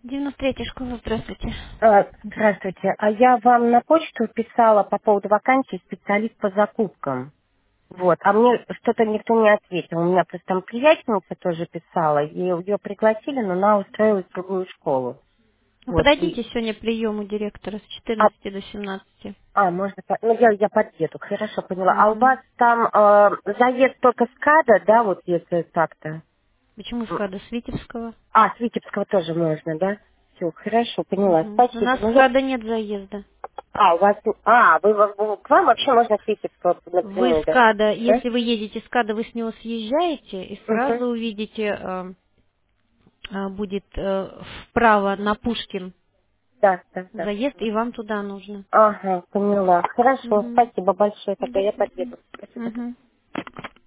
93-я школа, здравствуйте. Здравствуйте. А я вам на почту писала по поводу вакансии специалист по закупкам. Вот. А мне что-то никто не ответил. У меня просто там приятельница тоже писала, и ее пригласили, но она устроилась в другую школу. Ну, Вот. И, подойдите сегодня к приему директора с а, 14 до 17. можно, ну я подъеду, хорошо, поняла. А у Угу. вас там заезд только с КАДа, да, вот если так-то? Почему СКАДа с Витебского? А, с Витебского тоже можно, да? Все, хорошо, поняла. Угу. У Спасибо. нас Ну, СКАДа нет заезда. у вас, к вам вообще можно с Витебского Вы напрямую, да? СКАДа, Да? если вы едете СКАДа, вы с него съезжаете и Угу. сразу увидите, будет вправо на Пушкин Да, да, да. заезд, и вам туда нужно. Ага, поняла. Хорошо, Угу. спасибо большое, тогда До я свидания. подъеду. Спасибо. Угу.